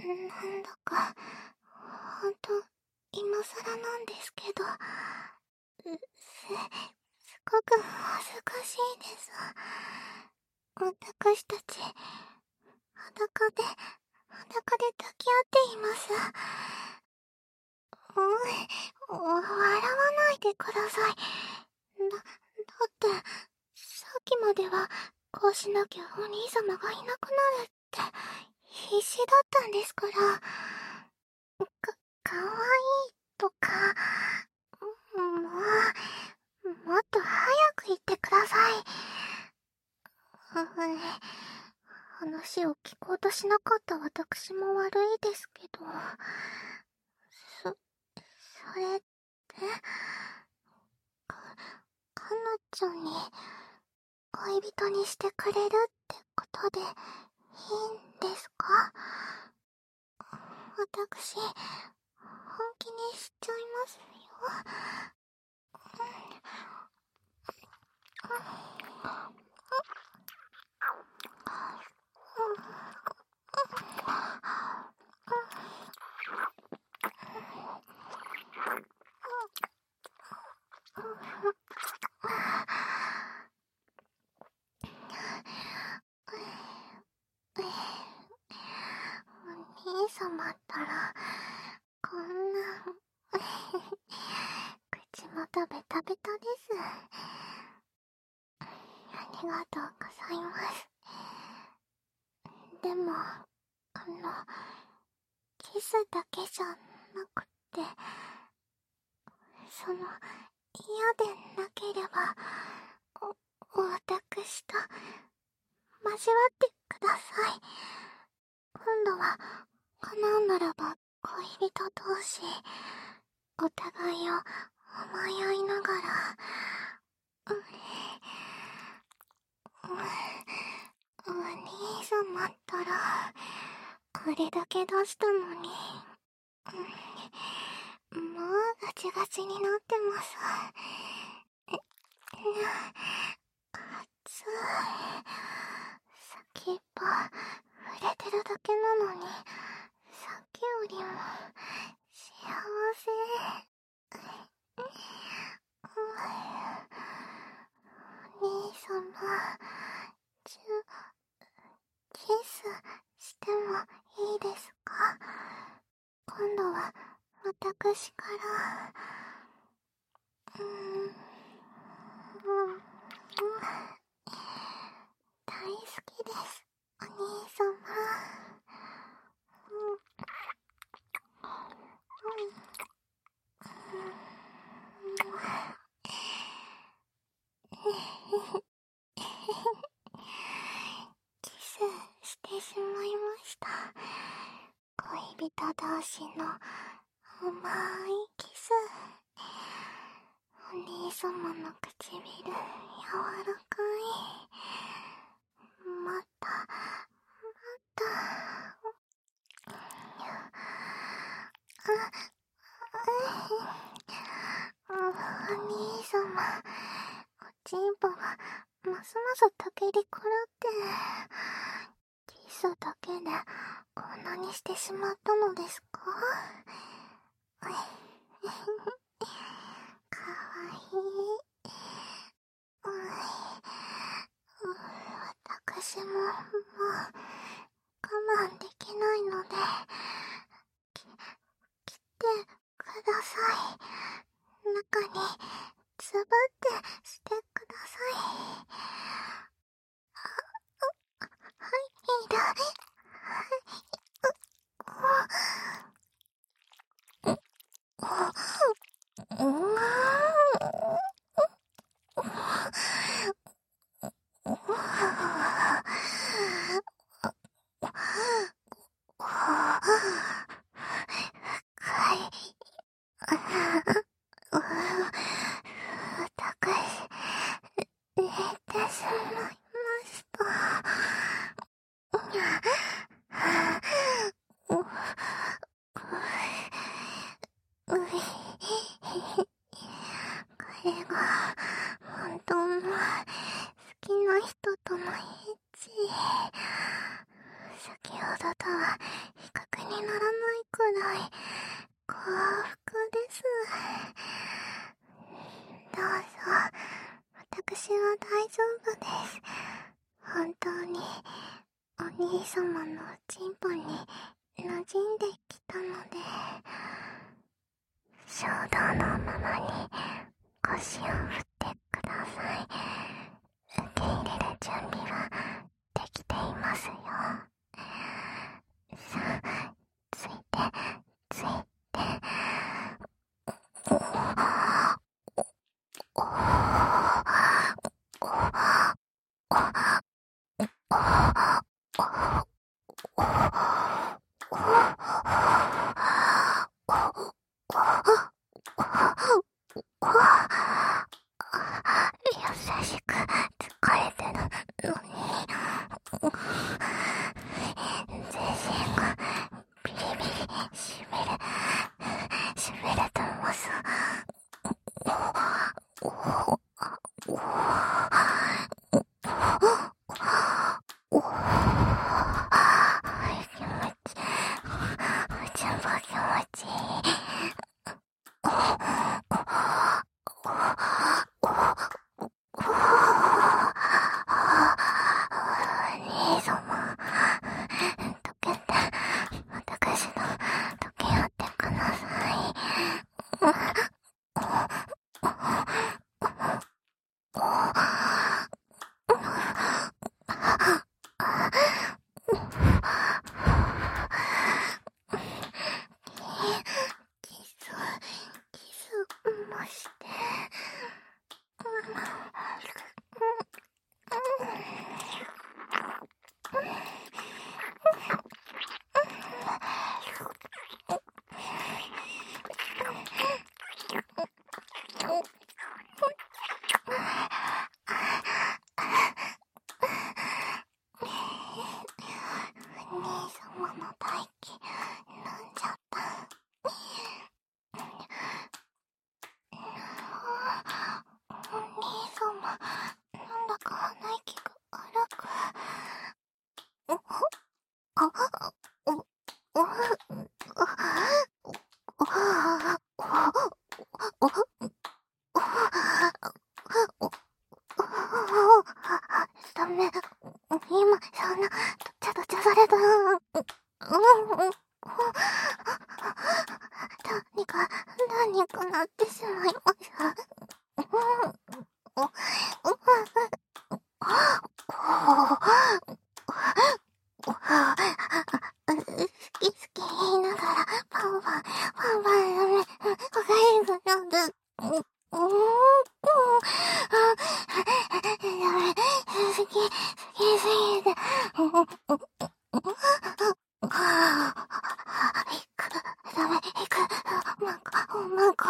なんだか、ほんと、今更なんですけど、すごく恥ずかしいです。私たち、裸で抱き合っています。笑わないでください。だって、さっきまでは、こうしなきゃお兄様がいなくなるって、必死だったんですから。かわいいとか、もっと早く言ってください。話を聞こうとしなかった私も悪いですけど、それって、かなちゃんに恋人にしてくれるってことでいいんですか？私、本気にしちゃいますよ。お兄様ったら、こんな、口元ベタベタです。ありがとうございます。でも、キスだけじゃなくて、嫌でなければ、私と、交わってください。今度は、叶うならば、恋人同士、お互いを思い合いながら、お兄様ったら、これだけ出したのに、もうガチガチになってます。熱い。先っぽ、触れてるだけなのに、さっきよりも、幸せ。お兄様、キスしてもいいですか？今度は私から、大好きです、お兄様。キスしてしまいました。恋人同士の甘いキス。お兄様の唇柔らかい。またお兄様、おちんぽがますますたけりくらって、キスだけでこんなにしてしまったのですか？かわいい。私ももう我慢できないので、来てください。中にズバってしてください。はい、いいだ。私、寝てし私は大丈夫です。本当に、お兄様のおちんぽに馴染んできたので、衝動のままに腰を振ってください。受け入れる準備はできていますよ。さあ、ついて、ついて。優しく疲れてるのに、全身がビリビリしびれてます。気持ち、全部気持ちいい。兄様、溶けて、私の溶け合ってください。キスもして。お兄様の大気飲んじゃった。お兄様、なんだか鼻息が荒く。ダメ。今、そんな、どちゃされた。何かなってしまいました。好き言いながら、パンパンやめ、おかえりがなんで、やめ、好きすぎて、ダメ、マンコ、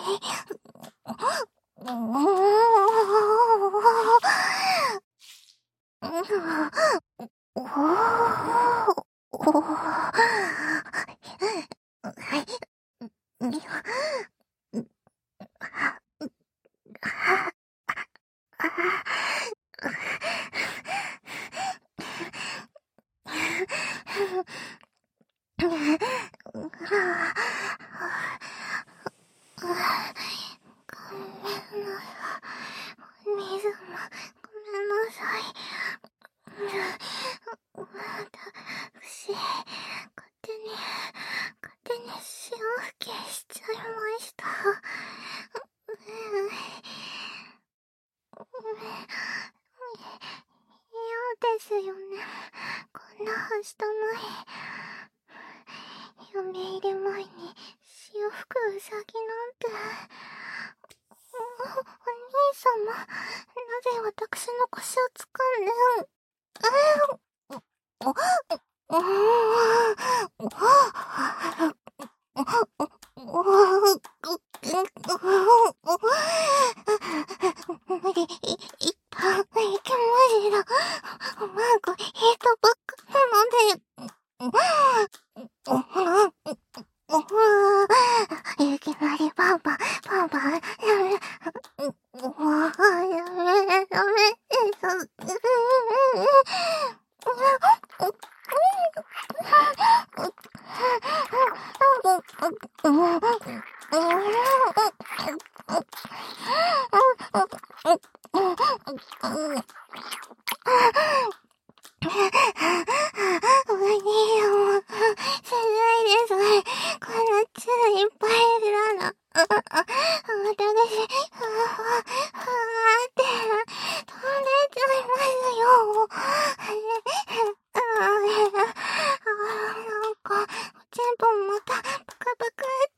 お兄様、ごめんなさい。私、勝手に潮吹きしちゃいました。嫌ですよね。こんなはしたない。嫁入り前に潮吹くウサギなんて。お兄様、なぜ私の腰を掴んで。一旦、息文字だ。マーク、ヒートバックなので。いきなりパンパン、やめ、 お兄様、すごいですね。こんなチューいっぱいいるな。私、ふわふわって飛んでっちゃいますよ。なんか、全部また、ぷくぷくって、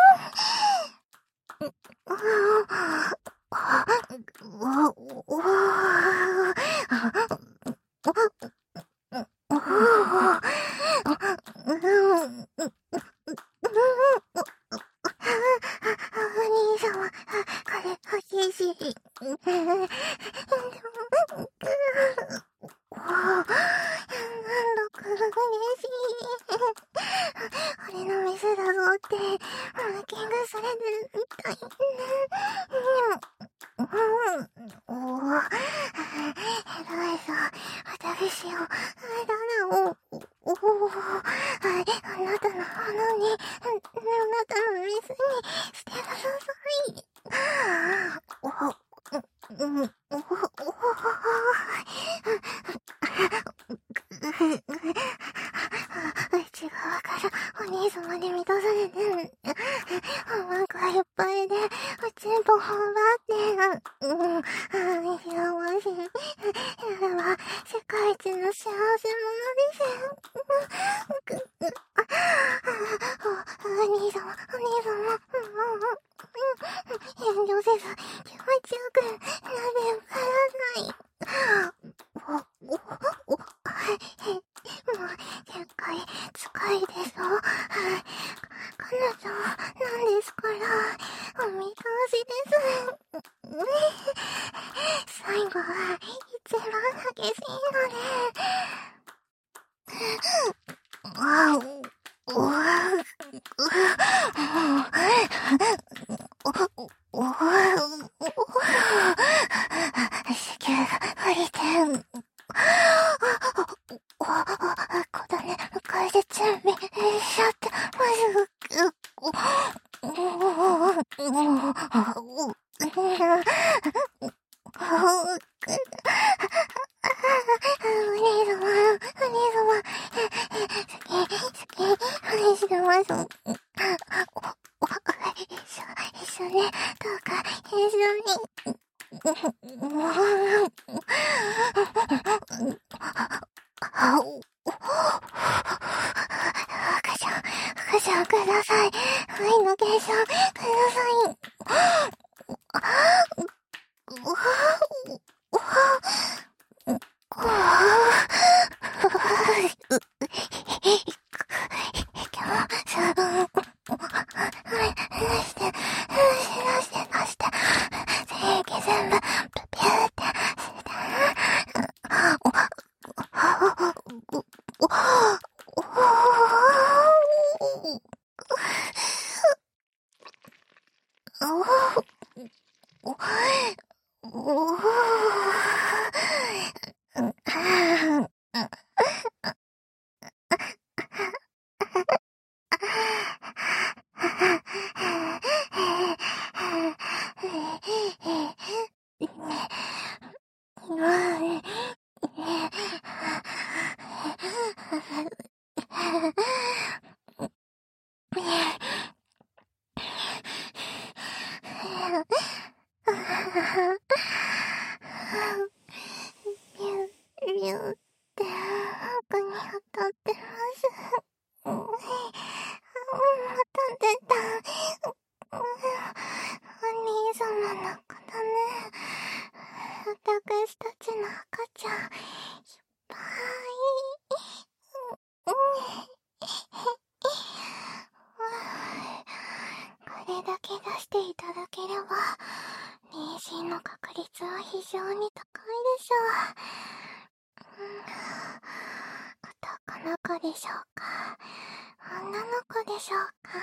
お兄様、これ欲しいし。なんだか嬉しい。俺のミスだぞって、マーキングされてるみたい。偉いぞ。私を、あなたのものに、あなたのミスにしてください。内側からお兄様に満たされてる。お腹いっぱいで、おちんぽ頬張って、幸せ。やれば、世界一の幸せ者です。お兄様、遠慮せず、気持ちよく、なでください。もう、結界、使いでしょ。彼女は何ですから、お見通しです。最後は、一番激しいので。子宮が降りてん。こだね、迎えで準備しちゃって、まず、好きしてます。一緒ね、どうか、一緒に。赤ちゃんください。愛の結晶ください。全部、ピューってして。ビューって中に当たってます。また出た。お兄様の子だね。私たちの赤ちゃん、いっぱい。これだけ出していただければ、妊娠の確率は非常に高いでしょう。男の子でしょうか、女の子でしょうか。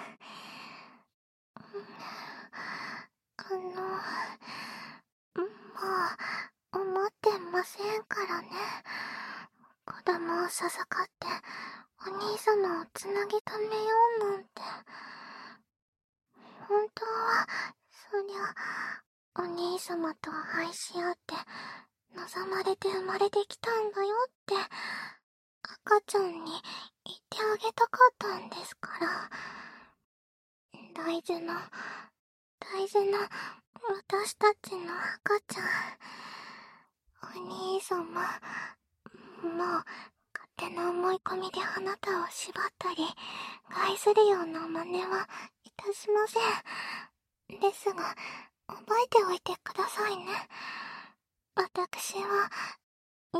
もう、思ってませんからね。子供を授かって、お兄様をつなぎ止めようなんて。本当は、そりゃ、 お兄様と愛し合って望まれて生まれてきたんだよって赤ちゃんに言ってあげたかったんですから。大事な大事な私たちの赤ちゃん。お兄様、もう勝手な思い込みであなたを縛ったり害するような真似はいたしません。ですが、覚えておいてくださいね。私は、い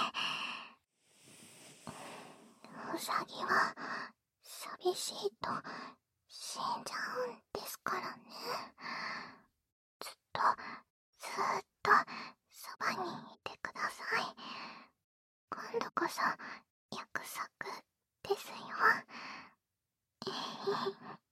え、ウサギは寂しいと死んじゃうんですからね。ずっと、ずーっとそばにいてください。今度こそ約束ですよ。